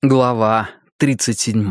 Глава 37.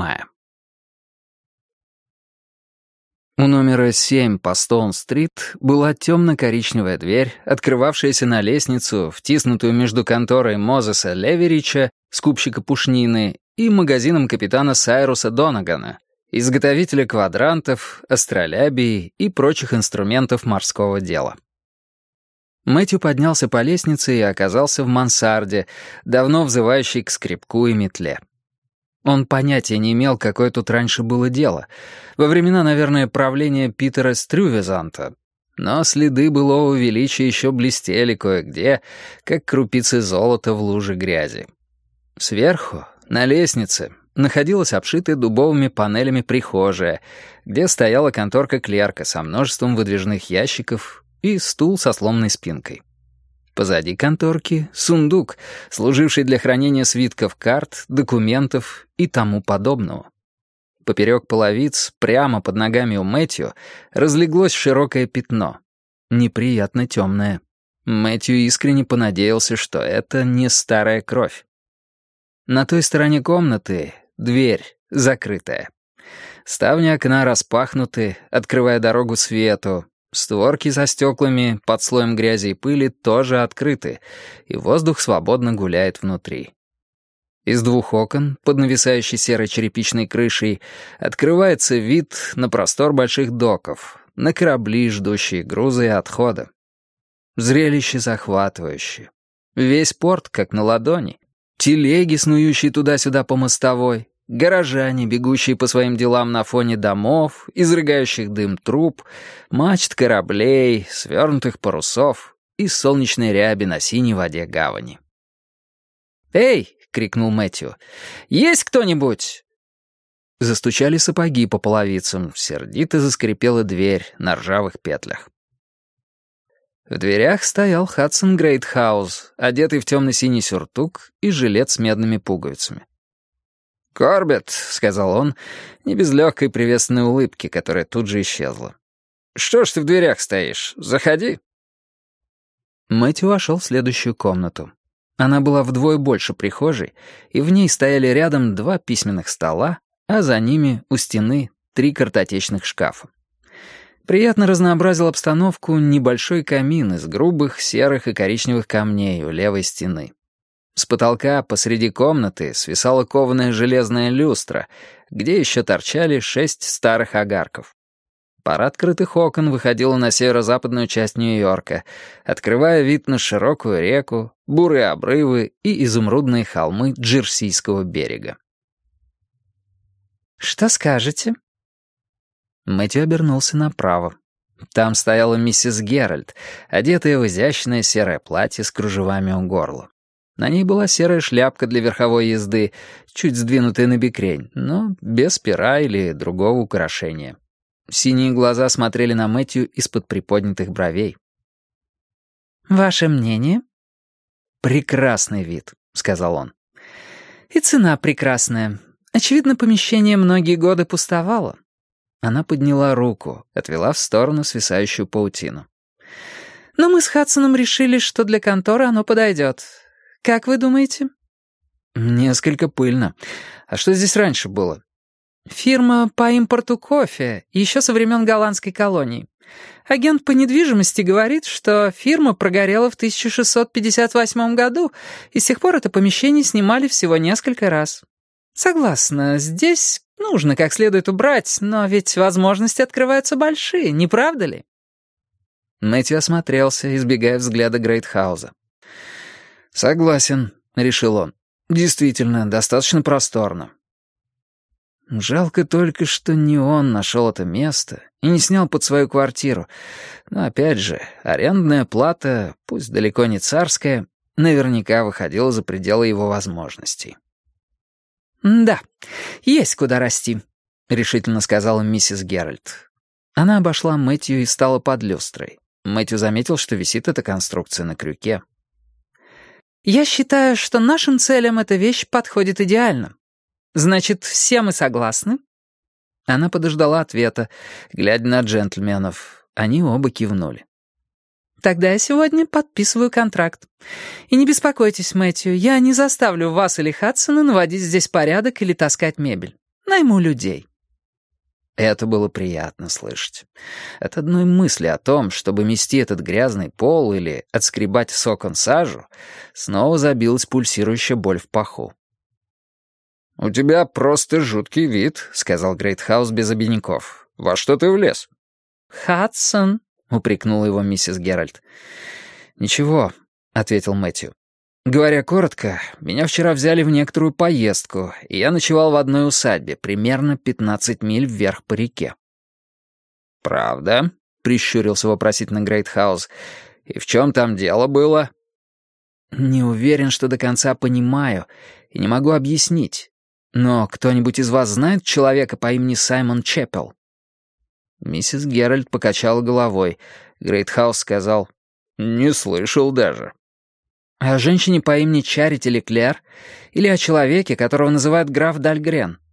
У номера 7 по Стоун-стрит была темно-коричневая дверь, открывавшаяся на лестницу, втиснутую между конторой Мозеса Леверича, скупщика пушнины, и магазином капитана Сайруса Донагана, изготовителя квадрантов, астролябий и прочих инструментов морского дела. Мэтью поднялся по лестнице и оказался в мансарде, давно взывающей к скребку и метле. Он понятия не имел, какое тут раньше было дело, во времена, наверное, правления Питера Стрювезанта, но следы былого величия еще блестели кое-где, как крупицы золота в луже грязи. Сверху, на лестнице, находилась обшитая дубовыми панелями прихожая, где стояла конторка клерка со множеством выдвижных ящиков и стул со сломанной спинкой. Позади конторки — сундук, служивший для хранения свитков карт, документов и тому подобного. Поперек половиц, прямо под ногами у Мэтью, разлеглось широкое пятно. Неприятно темное. Мэтью искренне понадеялся, что это не старая кровь. На той стороне комнаты — дверь, закрытая. Ставни окна распахнуты, открывая дорогу свету. Створки за стеклами под слоем грязи и пыли тоже открыты, и воздух свободно гуляет внутри. Из двух окон, под нависающей серой черепичной крышей, открывается вид на простор больших доков, на корабли, ждущие груза и отхода. Зрелище захватывающее. Весь порт как на ладони. Телеги, снующие туда-сюда по мостовой, горожане, бегущие по своим делам на фоне домов, изрыгающих дым труб, мачт кораблей, свернутых парусов и солнечной ряби на синей воде гавани. «Эй!» — крикнул Мэтью. «Есть кто-нибудь?» Застучали сапоги по половицам, сердито заскрипела дверь на ржавых петлях. В дверях стоял Хадсон Грейтхаус, одетый в темно-синий сюртук и жилет с медными пуговицами. «Корбетт», — сказал он, не без легкой приветственной улыбки, которая тут же исчезла. «Что ж ты в дверях стоишь? Заходи». Мэтью вошел в следующую комнату. Она была вдвое больше прихожей, и в ней стояли рядом 2 письменных стола, а за ними у стены 3 картотечных шкафа. Приятно разнообразил обстановку небольшой камин из грубых серых и коричневых камней у левой стены. С потолка посреди комнаты свисала кованая железная люстра, где еще торчали 6 старых огарков. Пара открытых окон выходила на северо-западную часть Нью-Йорка, открывая вид на широкую реку, бурые обрывы и изумрудные холмы Джерсийского берега. «Что скажете?» Мэтью обернулся направо. Там стояла миссис Геральт, одетая в изящное серое платье с кружевами у горла. На ней была серая шляпка для верховой езды, чуть сдвинутая на бекрень, но без пера или другого украшения. Синие глаза смотрели на Мэтью из-под приподнятых бровей. «Ваше мнение?» «Прекрасный вид», — сказал он. «И цена прекрасная. Очевидно, помещение многие годы пустовало». Она подняла руку, отвела в сторону свисающую паутину. «Но мы с Хадсоном решили, что для конторы оно подойдет. Как вы думаете?» «Несколько пыльно. А что здесь раньше было?» «Фирма по импорту кофе, еще со времен голландской колонии. Агент по недвижимости говорит, что фирма прогорела в 1658 году, и с тех пор это помещение снимали всего несколько раз. Согласна, здесь нужно как следует убрать, но ведь возможности открываются большие, не правда ли?» Мэтью осмотрелся, избегая взгляда Грейтхауза. «Согласен», — решил он. «Действительно, достаточно просторно». Жалко только, что не он нашел это место и не снял под свою квартиру. Но опять же, арендная плата, пусть далеко не царская, наверняка выходила за пределы его возможностей. «Да, есть куда расти», — решительно сказала миссис Геральт. Она обошла Мэтью и стала под люстрой. Мэтью заметил, что висит эта конструкция на крюке. «Я считаю, что нашим целям эта вещь подходит идеально. Значит, все мы согласны?» Она подождала ответа, глядя на джентльменов. Они оба кивнули. Тогда я сегодня подписываю контракт. И не беспокойтесь, Мэтью, я не заставлю вас или Хадсона наводить здесь порядок или таскать мебель. Найму людей». Это было приятно слышать. От одной мысли о том, чтобы мести этот грязный пол или отскребать с окон сажу, снова забилась пульсирующая боль в паху. «У тебя просто жуткий вид», — сказал Грейтхаус без обиняков. «Во что ты влез?» «Хадсон», — упрекнула его миссис Геральт. «Ничего», — ответил Мэтью. «Говоря коротко, меня вчера взяли в некоторую поездку, и я ночевал в одной усадьбе, примерно 15 миль вверх по реке». «Правда?» — прищурился вопросительно Грейтхаус. «И в чем там дело было?» «Не уверен, что до конца понимаю, и не могу объяснить. Но кто-нибудь из вас знает человека по имени Саймон Чеппел?» Миссис Геральт покачала головой. Грейтхаус сказал: «Не слышал даже». «О женщине по имени Чарити Леклер или о человеке, которого называют граф Дальгрен?»